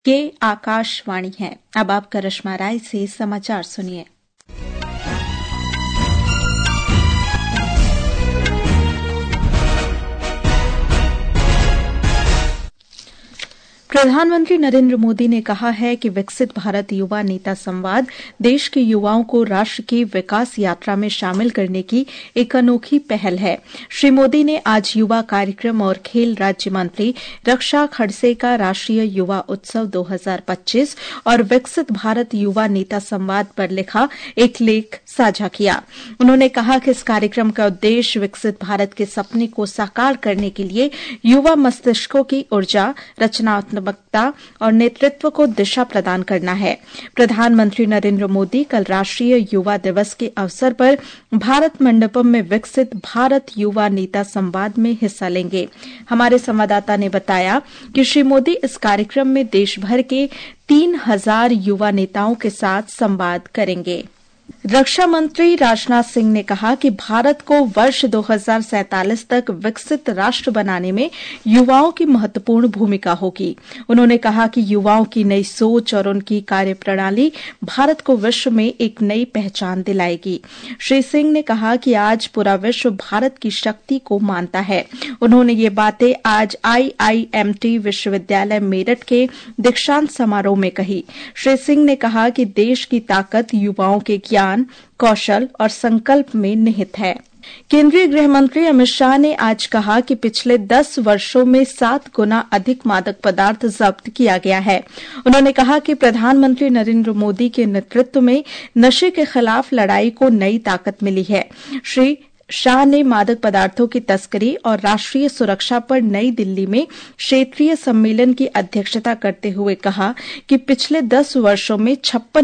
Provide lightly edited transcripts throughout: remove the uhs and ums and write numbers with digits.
के आकाशवाणी है। अब आप करिश्मा राय से समाचार सुनिए। प्रधानमंत्री नरेंद्र मोदी ने कहा है कि विकसित भारत युवा नेता संवाद देश के युवाओं को राष्ट्र की विकास यात्रा में शामिल करने की एक अनोखी पहल है। श्री मोदी ने आज युवा कार्यक्रम और खेल राज्य मंत्री रक्षा खड़से का राष्ट्रीय युवा उत्सव 2025 और विकसित भारत युवा नेता संवाद पर लिखा एक लेख साझा किया। उन्होंने कहा कि इस कार्यक्रम का उद्देश्य विकसित भारत के सपने को साकार करने के लिए युवा मस्तिष्कों की ऊर्जा, रचनात्मकता और नेतृत्व को दिशा प्रदान करना है। प्रधानमंत्री नरेंद्र मोदी कल राष्ट्रीय युवा दिवस के अवसर पर भारत मंडपम में विकसित भारत युवा नेता संवाद में हिस्सा लेंगे। हमारे संवाददाता ने बताया कि श्री मोदी इस कार्यक्रम में देश भर के 3000 युवा नेताओं के साथ संवाद करेंगे। रक्षा मंत्री राजनाथ सिंह ने कहा कि भारत को वर्ष 2047 तक विकसित राष्ट्र बनाने में युवाओं की महत्वपूर्ण भूमिका होगी। उन्होंने कहा कि युवाओं की नई सोच और उनकी कार्यप्रणाली भारत को विश्व में एक नई पहचान दिलाएगी। श्री सिंह ने कहा कि आज पूरा विश्व भारत की शक्ति को मानता है। उन्होंने ये बातें आज IIMT विश्वविद्यालय मेरठ के दीक्षांत समारोह में कही। श्री सिंह ने कहा कि देश की ताकत युवाओं के ज्ञान, कौशल और संकल्प में निहित है। केंद्रीय गृह मंत्री अमित शाह ने आज कहा कि पिछले 10 वर्षों में 7 गुना अधिक मादक पदार्थ जब्त किया गया है। उन्होंने कहा कि प्रधानमंत्री नरेंद्र मोदी के नेतृत्व में नशे के खिलाफ लड़ाई को नई ताकत मिली है। श्री शाह ने मादक पदार्थों की तस्करी और राष्ट्रीय सुरक्षा पर नई दिल्ली में क्षेत्रीय सम्मेलन की अध्यक्षता करते हुए कहा कि पिछले 10 वर्षों में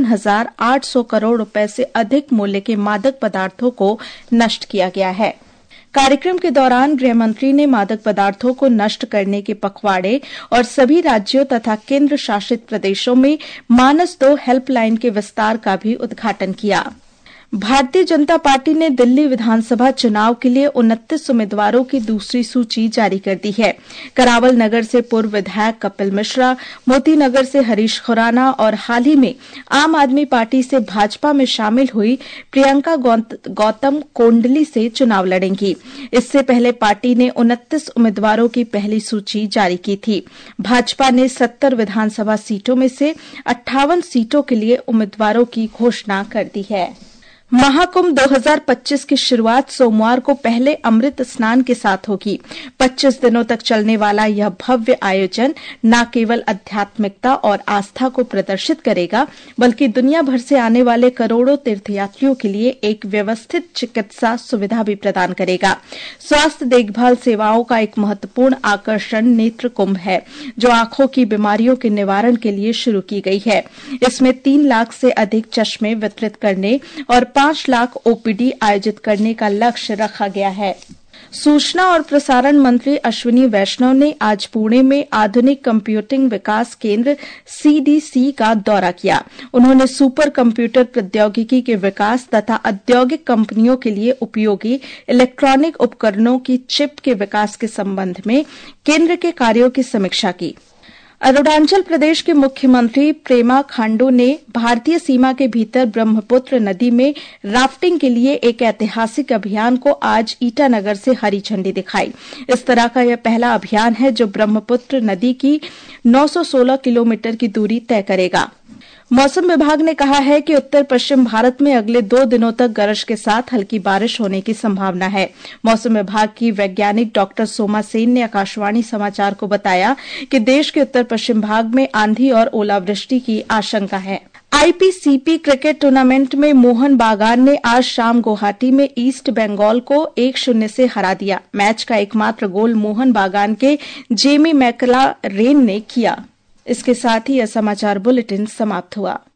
56,800 करोड़ रुपए से अधिक मूल्य के मादक पदार्थों को नष्ट किया गया है। कार्यक्रम के दौरान गृहमंत्री ने मादक पदार्थों को नष्ट करने के पखवाड़े और सभी राज्यों तथा केंद्र शासित प्रदेशों में मानस 2 हेल्पलाइन के विस्तार का भी उद्घाटन किया। भारतीय जनता पार्टी ने दिल्ली विधानसभा चुनाव के लिए 29 उम्मीदवारों की दूसरी सूची जारी कर दी है। करावल नगर से पूर्व विधायक कपिल मिश्रा, मोती नगर से हरीश खुराना और हाल ही में आम आदमी पार्टी से भाजपा में शामिल हुई प्रियंका गौतम कोंडली से चुनाव लड़ेंगी। इससे पहले पार्टी ने 29 उम्मीदवारों की पहली सूची जारी की थी। भाजपा ने 70 विधानसभा सीटों में से 58 सीटों के लिए उम्मीदवारों की घोषणा कर दी है। महाकुंभ 2025 की शुरुआत सोमवार को पहले अमृत स्नान के साथ होगी। 25 दिनों तक चलने वाला यह भव्य आयोजन न केवल आध्यात्मिकता और आस्था को प्रदर्शित करेगा, बल्कि दुनिया भर से आने वाले करोड़ों तीर्थयात्रियों के लिए एक व्यवस्थित चिकित्सा सुविधा भी प्रदान करेगा। स्वास्थ्य देखभाल सेवाओं का एक महत्वपूर्ण आकर्षण नेत्र कुंभ है, जो आंखों की बीमारियों के निवारण के लिए शुरू की गई है। इसमें 3 लाख से अधिक चश्मे वितरित करने और 5 लाख OPD आयोजित करने का लक्ष्य रखा गया है। सूचना और प्रसारण मंत्री अश्विनी वैष्णव ने आज पुणे में आधुनिक कंप्यूटिंग विकास केंद्र CDC का दौरा किया। उन्होंने सुपर कंप्यूटर प्रौद्योगिकी के विकास तथा औद्योगिक कंपनियों के लिए उपयोगी इलेक्ट्रॉनिक उपकरणों की चिप के विकास के संबंध में केंद्र के कार्यों की समीक्षा की। अरुणाचल प्रदेश के मुख्यमंत्री प्रेमा खांडू ने भारतीय सीमा के भीतर ब्रह्मपुत्र नदी में राफ्टिंग के लिए एक ऐतिहासिक अभियान को आज ईटानगर से हरी झंडी दिखाई। इस तरह का यह पहला अभियान है जो ब्रह्मपुत्र नदी की 916 किलोमीटर की दूरी तय करेगा। मौसम विभाग ने कहा है कि उत्तर पश्चिम भारत में अगले 2 दिनों तक गरज के साथ हल्की बारिश होने की संभावना है। मौसम विभाग की वैज्ञानिक डॉक्टर सोमा सेन ने आकाशवाणी समाचार को बताया कि देश के उत्तर पश्चिम भाग में आंधी और ओलावृष्टि की आशंका है। IPCP क्रिकेट टूर्नामेंट में मोहन बागान ने आज शाम गुवाहाटी में ईस्ट बंगाल को 1-0 से हरा दिया। मैच का एकमात्र गोल मोहन बागान के जेमी मैकला रेन ने किया। इसके साथ ही यह समाचार बुलेटिन समाप्त हुआ।